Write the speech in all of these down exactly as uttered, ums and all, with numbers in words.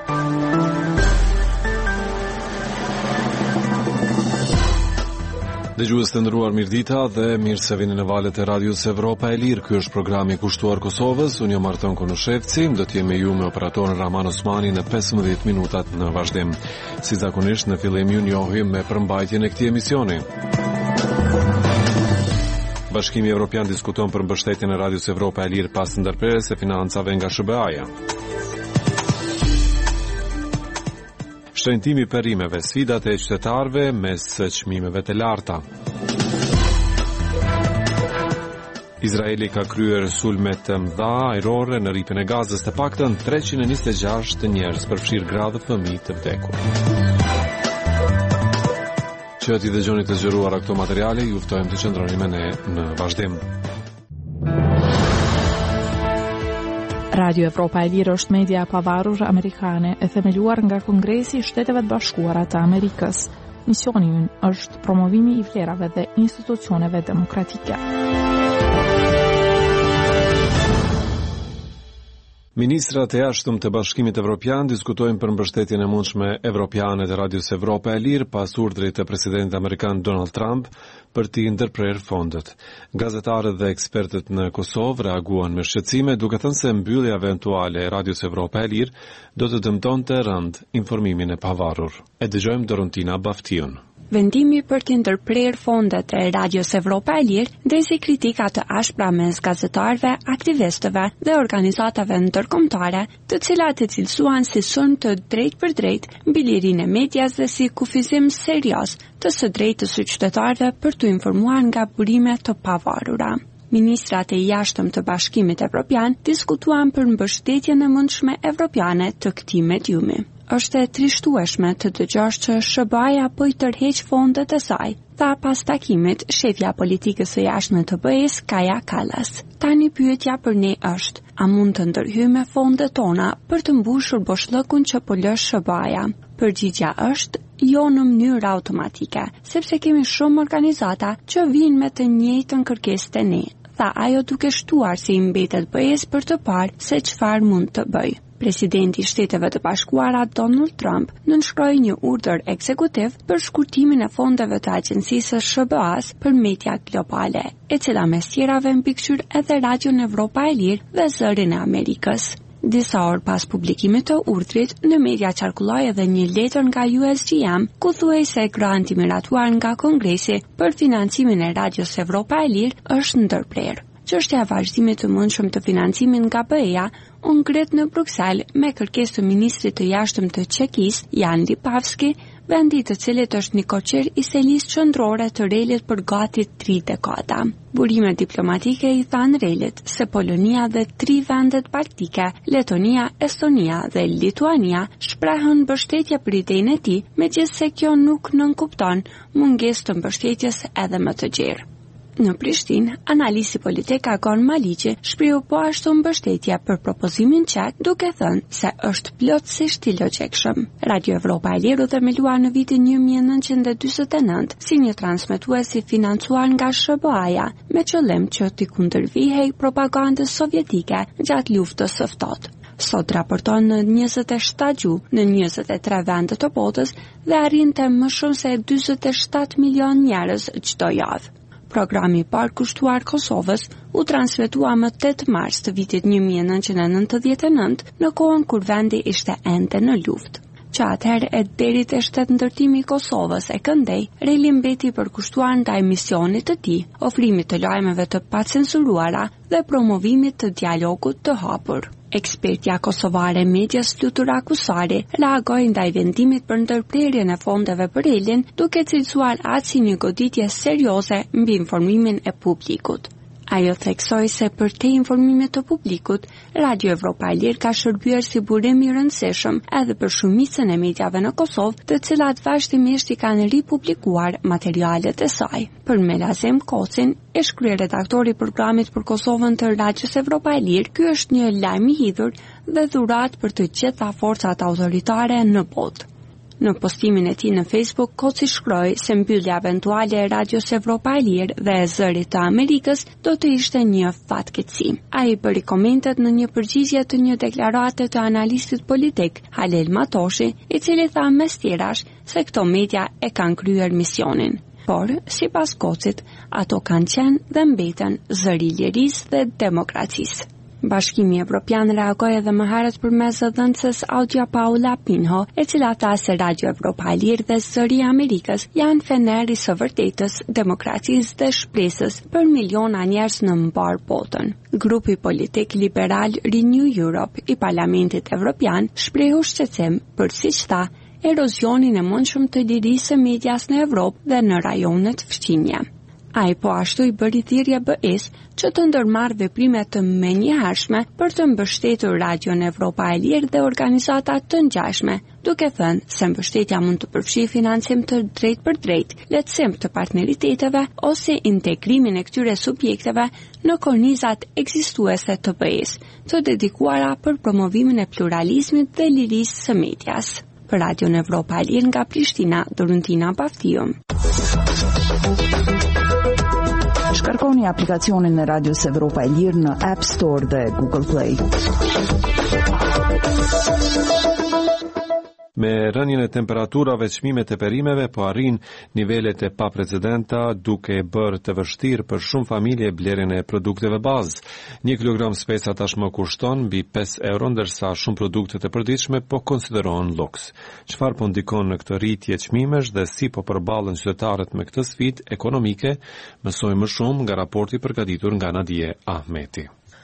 Dëgjues të nderuar, mirëdita dhe mirë se vini në valët e Radios Evropa e Lirë. Ky është programi i kushtuar Kosovës. Unë jam Marton Konushevci, do të jem me ju me operatorin Rahman Osmani në pesëmbëdhjetë minutat në vazhdim. Si zakonisht, në fillim ju njohim me përmbajtjen e këtij emisioni. Bashkimi Evropian diskuton për mbështetjen e Radios Evropa e Lirë pas ndërprerjes së financave nga S B A-ja. Shtrëngtimi i perrimeve, sfidat e qytetarëve mes çmimeve të larta. Izraeli ka kryer sulme të mëdha ajrore në rripën e Gazës, të paktën treqind e njëzet e gjashtë njerëz, përfshirë gra dhe fëmijë të vdekur. Që t'i dëgjoni të zgjeruara këto materiale, ju ftojmë të qëndroni me ne në vazhdim. Radio Evropa e Lirë është media e pavarur amerikane e themeluar nga Kongresi i Shteteve të Bashkuara të Amerikës. Misioni i ynë është promovimi i vlerave dhe institucioneve demokratike. Ministrat e jashtëm të Bashkimit Evropian diskutojnë për mbështetjen e mundshme evropiane të Radios Evropa e Lirë pas urdhrit të presidentit amerikan Donald Trump për t'i ndërprerë fondet. Gazetarët dhe ekspertët në Kosovë reaguan me shqetësime, duke thënë se mbyllja eventuale e Radios Evropa e Lirë do të dëmtonte rënd informimin e pavarur. E dëgjojmë Dorontina Baftion. Vendimi për të ndërprerë fondet e Radios Evropa e Lirë ndezi kritika të ashpra mes gazetarëve, aktivistëve dhe organizatave ndërkombëtare, të cilat e cilësuan si sulm të drejtë për drejtë mbi lirinë e medias dhe si kufizim serioz të së drejtës së qytetarëve për të informuar nga burime të pavarura. Ministrat e jashtëm të Bashkimit Evropian diskutuan për mbështetjen e mundshme evropiane të këtij mediumi. Është e trishtueshme të dëgjosh që S B A-ja po i tërheq fondet e saj, tha pas takimit shefja politikës së jashtme të B E-s, Kaja Kallas. Tani pyetja për ne është, a mund të ndërhyjmë fondet tona për të mbushur boshllëkun që po lë S B A-ja? Përgjigjja është jo në mënyrë automatike, sepse kemi shumë organizata që vijnë me të njëjtën kërkesë te ne, tha ajo duke shtuar se i mbetet B E-s për të parë se çfarë mund të bëjë. Presidenti i Shteteve të Bashkuara Donald Trump nënshkroi një urdhër ekzekutiv për shkurtimin e fondeve të agjencisë S B A-s për media globale, e cila mes tjerave mbikëqyr edhe Radion Evropa e Lirë dhe Zërin e Amerikës. Disa orë pas publikimit të urdhrit, në media qarkulloi edhe një letër nga U S G M, ku thuhej se granti miratuar nga Kongresi për financimin e Radios Evropa e Lirë është ndërprerë. Çështja e vazhdimit të mundshëm të financimit nga B E-ja u ngrit në Bruksel me kërkesë të ministrit të jashtëm të Çekisë, Jan Lipavski, vendi i të cilit është një koqir i selisë qendrore të relit për gati tri dekada. Burimet diplomatike i thanë relit se Polonia dhe tri vendet baltike, Letonia, Estonia dhe Lituania, shprehën mbështetje për idenë e tij, megjithse kjo nuk nënkupton mungesë të mbështetjes edhe më të gjerë. Në Prishtinë, analisti politik Agon Maliqi shprehu po ashtu mbështetje për propozimin çek, duke thënë se është plotësisht i logjikshëm. Radio Evropa e Lirë u themelua në vitin një mijë e nëntëqind e dyzet e nëntë si një transmetues i financuar nga S B A-ja, me qëllim që t'i kundërvihej propagandës sovjetike gjatë luftës së ftohtë. Sot raporton në njëzet e shtatë gjuhë në njëzet e tre vende të botës dhe arrinte më shumë se dyzet e shtatë milion njerëz çdo javë. Programi i parë kushtuar Kosovës u transmetua më tetë mars të vitit një mijë e nëntëqind e nëntëdhjetë e nëntë, në kohën kur vendi ishte ende në luftë. Që atëherë e deri te shtet ndërtimi i Kosovës e këndej, reli mbeti përkushtuar ndaj misionit të tij, ofrimit të lajmeve të pacensuruara dhe promovimit të dialogut të hapur. Ekspertja kosovare Medias Flutur Akusari reagoi ndaj vendimit për ndërprerjen e fondeve për relin, duke cilësuar atë si një goditje serioze mbi informimin e publikut. Ajo theksoi se për te informimit të publikut, Radio Evropa e Lirë ka shërbyer si burim i rëndësishëm edhe për shumicën e mediave në Kosovë, të cilat vazhdimisht i kanë ripublikuar materialet e saj. Për Melazem Kocin, ish kryeredaktori i programit për Kosovën të Radios Evropa e Lirë, ky është një lajm i hidhur dhe dhuratë për të gjitha forcat autoritare në botë. Në postimin e tij në Facebook, Koci shkroi se mbyllja eventuale e Radios Evropa e Lirë dhe e Zërit të Amerikës do të ishte një fatkeqësi. Ai bëri komentet në një përgjigje të një deklarate të analistit politik Halel Matoshi, i cili tha mes tjerash se këto media e kanë kryer misionin. Por, sipas Kocit, ato kanë qenë dhe mbeten zëri i lirisë dhe demokracisë. Bashkimi Evropian reagoi edhe më herët përmes zëdhënëses audio Paula Pinho, e cila tha se Radio Evropa e Lirë dhe Zëri i Amerikës janë feneri së vërtetës, demokracisë dhe shpresës për miliona njerëz në mbar botën. Grupi politik liberal Renew Europe i Parlamentit Evropian shprehu shqetësim për, siç tha, erozionin e mundshëm të lirisë së medias në Evropë dhe në rajonet fqinje. Ai po ashtu i bëri thirrje B E S që të ndërmarrë veprime të menjëhershme për të mbështetur Radion Evropa e Lirë dhe organizata të ngjashme, duke thënë se mbështetja mund të përfshijë financim të drejtë për drejtë, lehtësim të partneriteteve ose integrimin e këtyre subjekteve në kornizat ekzistuese të B E S, të dedikuara për promovimin e pluralizmit dhe lirisë së medias. Për Radion Evropa e Lirë nga Prishtina, Doruntina Baftiu. Shkarkoni aplikacionin e Radios Evropa e Lirë në App Store dhe Google Play. Me rënien e temperaturave, çmimet e perimeve po arrin nivelet e paprecedenta, duke bërë të vështirë për shumë familje blerjen e produkteve bazë. Një kilogram speca tashmë kushton mbi pesë euro, ndërsa shumë produktet e përditshme po konsiderohen luks. Çfarë po ndikon në këtë rritje çmimesh dhe si po përballen qytetarët me këtë sfidë ekonomike? Mësojmë më shumë nga raporti përgatitur nga Nadije Ahmeti.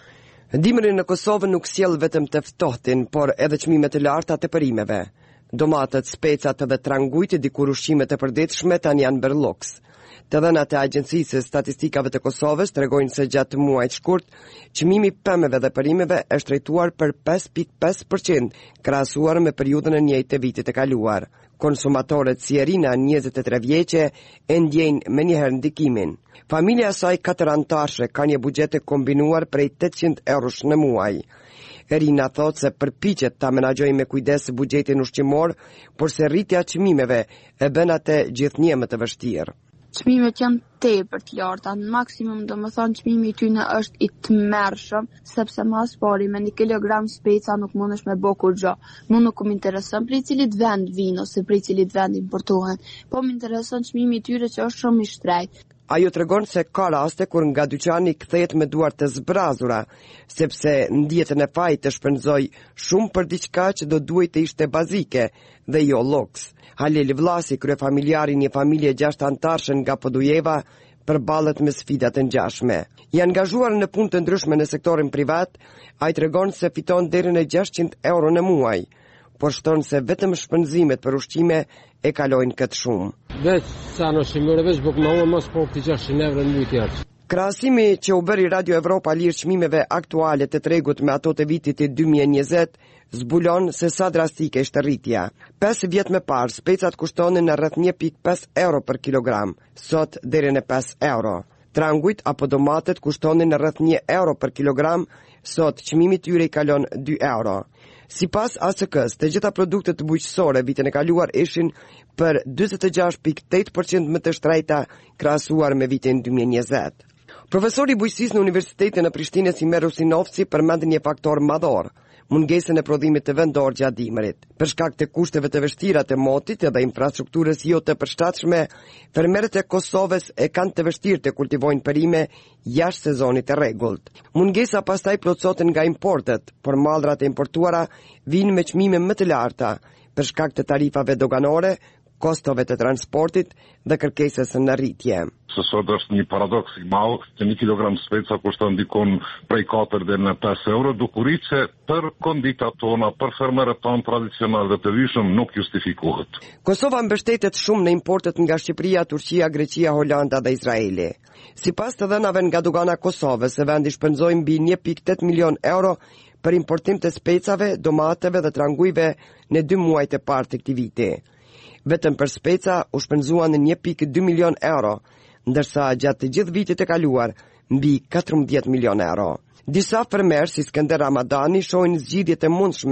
Dimri në Kosovë nuk sjell vetëm të ftohtin, por edhe çmimet e larta të perimeve. Domatet, specat dhe trangujt, dikur ushqimet e përditshme tani janë bërë luks. Të dhënat e Agjencisë së Statistikave të Kosovës tregojnë se gjatë muajit shkurt, çmimi i pemëve dhe perimeve është rrituar për pesë pikë pesë përqind, krahasuar me periudhën e njëjtë të vitit të kaluar. Konsumatorët si Erina, njëzet e tre vjeçe, e ndjejnë me njëherë ndikimin. Familja e saj katër anëtarësh ka një buxhet të kombinuar prej tetëqind eurosh në muaj. Erina thot se përpiqet ta menaxhojë me kujdes buxhetin ushqimor, por se rritja e çmimeve e bën atë gjithnjë më të vështirë. Çmimet janë tepër të larta, në maksimum do më thonë çmimi i tyre është i tmerrshëm, sepse mas pari me një kilogram speca nuk mundesh me bë kurrë. Mu nuk më intereson prej cilit vend vin ose prej cilit vend importohen, po më intereson çmimi i tyre që është shumë i shtrenjtë. Ajo tregon se ka raste kur nga dyqani kthehet me duart të zbrazura, sepse ndihet në faj të shpenzoj shumë për diçka që do duhej të ishte bazike dhe jo luks. Halil Vlasi, kryefamiljari një familje gjashtë anëtarësh nga Podujeva, përballet me sfida të ngjashme. I angazhuar në punë të ndryshme në sektorin privat, ai tregon se fiton deri në gjashtëqind euro në muaj, por shton se vetëm shpenzimet për ushqime e kalojnë këtë shumë. Veç sa në shimore veç bëk më mos po të gjashtëqind euro në muaj tjerë. Krahasimi që u bëri Radio Evropa Lirë çmimeve aktuale të tregut me ato të vitit të dy mijë e njëzet zbulon se sa drastike ishte rritja. pesë vjet më parë, specat kushtonin në rreth një pikë pesë euro për kilogram, sot deri në pesë euro. Trangujt apo domatet kushtonin në rreth një euro për kilogram, sot çmimi i tyre i kalon dy euro. Sipas A S K-s, të gjitha produktet bujqësore vitin e kaluar ishin për njëzet e gjashtë pikë tetë përqind më të shtrejta krahasuar me vitin dy mijë e njëzet. Profesori i bujqësisë në Universitetin e Prishtinës Imer Usinovci përmend një faktor madhor, mungesën e prodhimit të vendor gjatë dimrit. Për shkak të kushteve të vështira të motit dhe infrastrukturës jo të përshtatshme, fermerët e Kosovës e kanë të vështirë të kultivojnë perime jashtë sezonit të rregullt. Mungesa pastaj plotësohet nga importet, por mallrat e importuara vijnë me çmime më të larta për shkak të tarifave doganore, kostove të transportit dhe kërkesës në rritje. Se sot është një paradoks i madh që një kilogram speca kushton dikon prej katër deri në pesë euro, dukurit që për konditat tona, për fermerët tonë tradicional dhe të vishëm nuk justifikohet. Kosova mbështetet shumë në importet nga Shqipëria, Turqia, Greqia, Holanda dhe Izraeli. Sipas të dhënave nga dogana Kosovës, vendi shpenzoi mbi një pikë tetë milion euro për importim të specave, domateve dhe trangujve në dy muajt e parë të këtij viti. Vetëm për speca u shpenzuan një pikë dy milion euro, ndërsa gjatë të gjithë vitit të kaluar mbi katërmbëdhjetë milion euro. Disa fermerë si Skënder Ramadani shohin zgjidhje të mundshme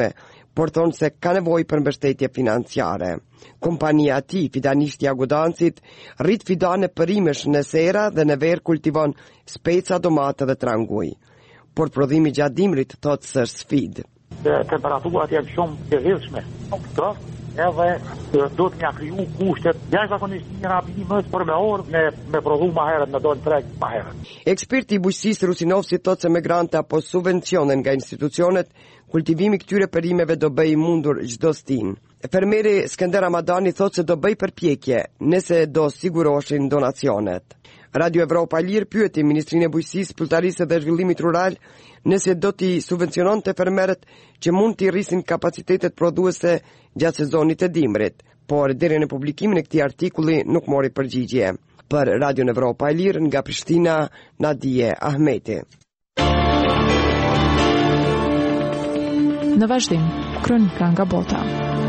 por thonë se ka nevojë për mbështetje financiare. Kompania e tij, Fidanishti Agudancit, rrit fidane përimesh në sera dhe në verë kultivon speca, domate dhe tranguj. Por prodhimi gjatë dimrit thotë se është sfidë. Temperaturat janë shumë të rrjedhshme. Edhe do të mja kriju kushtet jashtëzakonisht një rapimës për me orë me, me prodhu ma herët, me dojnë treg ma herët. Eksperti i bujqësisë Rusinovsi thotë se me grante apo subvencione nga institucionet, kultivimi këtyre perimeve do bëj mundur çdo stin. Fermeri Skender Ramadani thotë se do bëj përpjekje nëse do siguroshin donacionet. Radio Evropa e Lirë pyeti Ministrinë e Bujqësisë, Pultarisë dhe Zhvillimit Rural nëse do t'i subvenciononte fermerët që mund t'i rrisin kapacitetet prodhuese gjatë sezonit të dimrit, por deri në publikimin e këtij artikulli nuk mori përgjigje. Për Radio Evropa e Lirë nga Prishtina, Nadije Ahmeti. Në vazhdim, kronika nga bota.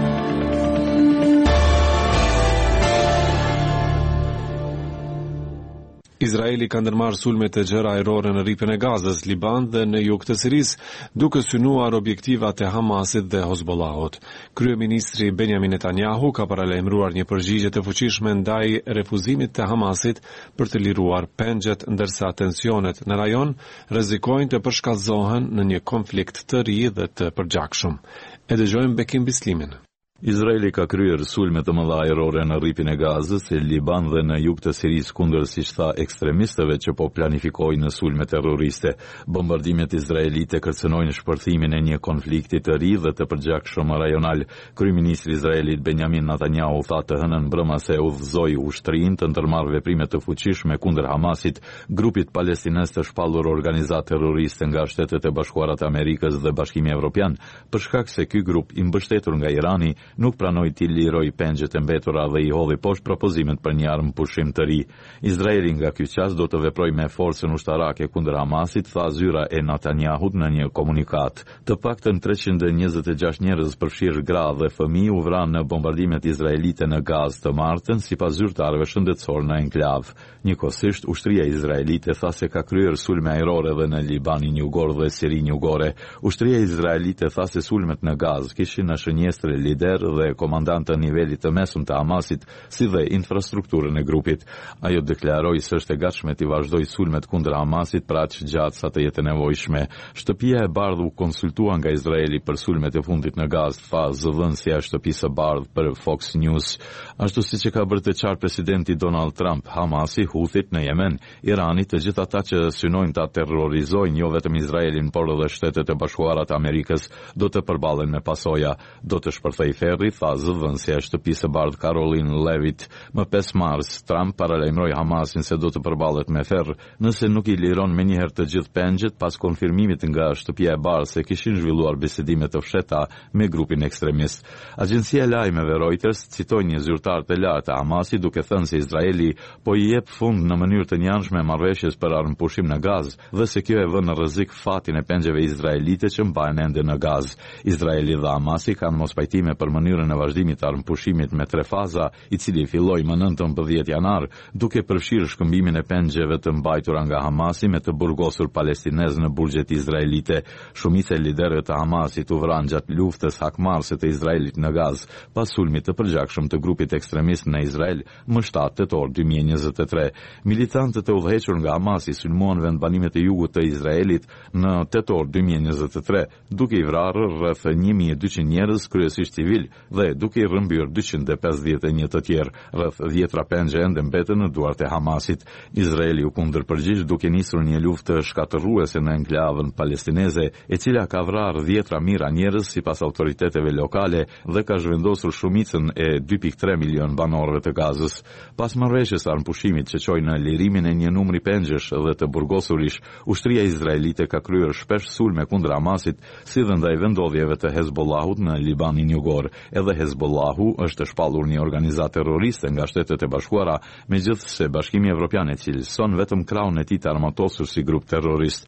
Izraeli ka ndërmarrë sulme të gjëra ajrore në rripën e Gazës, Liban dhe në jug të Sirisë, duke synuar objektivat e Hamasit dhe Hezbollahut. Kryeministri Benjamin Netanyahu ka paralajmëruar një përgjigje të fuqishme ndaj refuzimit të Hamasit për të liruar pengjet, ndërsa tensionet në rajon rrezikojnë të përshkallëzohen në një konflikt të ri dhe të përgjakshëm. E dëgjojmë Bekim Bislimin. Izraeli ka kryer sulme të mëdha ajrore në rripin e Gazës, në Liban dhe në jug të Sirisë kundër, siç tha, ekstremistëve që po planifikojnë sulme terroriste. Bombardimet izraelite kërcënojnë shpërthimin e një konflikti të ri dhe të përgjakshëm rajonal. Kryeministri i Izraelit Benjamin Netanyahu tha të hënën brëma se udhëzoi ushtrinë të ndërmarrë veprime të fuqishme kundër Hamasit, grupit palestinez të shpallur organizatë terroriste nga Shtetet e Bashkuara të Amerikës dhe Bashkimi Evropian, për shkak se ky grup i mbështetur nga Irani nuk pranoi t'i liroj pengjet e mbetura dhe i hodhi poshtë propozimet për një armë pushim të ri. Izraeli nga ky qas do të veprojë me forcën ushtarake kundër Hamasit, tha zyra e Netanyahut në një komunikat. Të paktën treqind e njëzet e gjashtë njerëz, përfshirë gra dhe fëmijë, u vranë në bombardimet izraelite në Gazë të martën, sipas zyrtarëve shëndetësor në enklav. Njëkohësisht, ushtria izraelite tha se ka kryer sulme ajrore dhe në Libanin jugor dhe Sirinë jugore. Ushtria izraelite tha se sulmet në Gazë kishin në shënjestre lider dhe komandant të nivelit të mesëm të Hamasit, si dhe infrastrukturën e grupit. Ajo deklaroi se është e gatshme të vazhdojë sulmet kundër Hamasit për aq gjatë sa të jetë nevojshme. Shtëpia e Bardhë u konsultua nga Izraeli për sulmet e fundit në Gazë, tha zëvendësja e shtëpisë së Bardhë për Fox News. Ashtu siç e ka bërë të qartë presidenti Donald Trump, Hamasi, Houthit në Yemen, Irani, të gjithë ata që synojnë ta terrorizojnë jo vetëm Izraelin, por edhe Shtetet e Bashkuara të Amerikës, do të përballen me pasoja. Do të shpërthej ferri, tha zëvendësja e shtëpisë së Bardhë Caroline Levitt. Më pesë mars, Trump paralajmëroi Hamasin se do të përballet me ferr nëse nuk i liron menjëherë të gjithë pengjet, pas konfirmimit nga shtëpia e Bardhë se kishin zhvilluar bisedime të fshehta me grupin ekstremist. Agjencia e lajmeve Reuters citoi një zyrtar të lartë të Hamasit duke thënë se Izraeli po i jep fund në mënyrë të njanshme marrëveshjes për armëpushim në Gazë dhe se kjo e vën në rrezik fatin e pengjeve izraelite që mbahen ende në Gazë. Izraeli dhe Hamasi kanë mospajtime për mënyrën e vazhdimit të armëpushimit me tre faza, i cili filloi më nëntëmbëdhjetë janar, duke përfshirë shkëmbimin e pengjeve të mbajtura nga Hamasi me të burgosur palestinez në burgjet izraelite. Shumica e liderëve të Hamasit u vranë gjatë luftës hakmarrëse të Izraelit në Gazë, pas sulmit të përgjakshëm të grupit ekstremist në Izrael më shtatë tetor dy mijë e njëzet e tre. Militantët e udhëhequr nga Hamasi sulmuan vendbanimet e jugut të Izraelit në tetor dy mijë e njëzet e tre, duke i vrarë rreth një mijë e dyqind njerëz, kryesisht civil, dhe duke i rrëmbyer dyqind e pesëdhjetë e një të tjerë. Rreth dhjetra pengje ende mbeten në duart e Hamasit. Izraeli u kundërpërgjigj duke nisur një luftë shkatërruese në enklavën palestineze, e cila ka vrarë dhjetra mijëra njerëz sipas autoriteteve lokale dhe ka zhvendosur shumicën e dy pikë tre milion banorëve të Gazës. Pas marrëveshjes së armëpushimit që çoi në lirimin e një numri pengjesh dhe të burgosurish, ushtria izraelite ka kryer shpesh sulme kundër Hamasit, si dhe ndaj vendodhjeve të Hezbollahut në Libanin jugor. Edhe Hezbollahu është shpallur një organizatë terroriste nga Shtetet e Bashkuara, megjithëse Bashkimi Evropian e cilëson vetëm krahun e tij të armatosur si grup terrorist.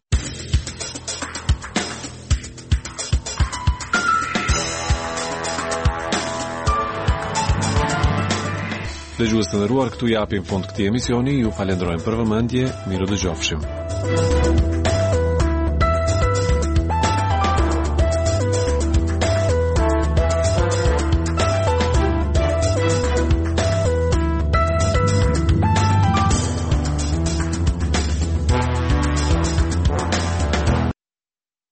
Dëgjues të nderuar, këtu japim fund këtij emisioni. Ju falenderojmë për vëmendje. Miru dëgjofshim.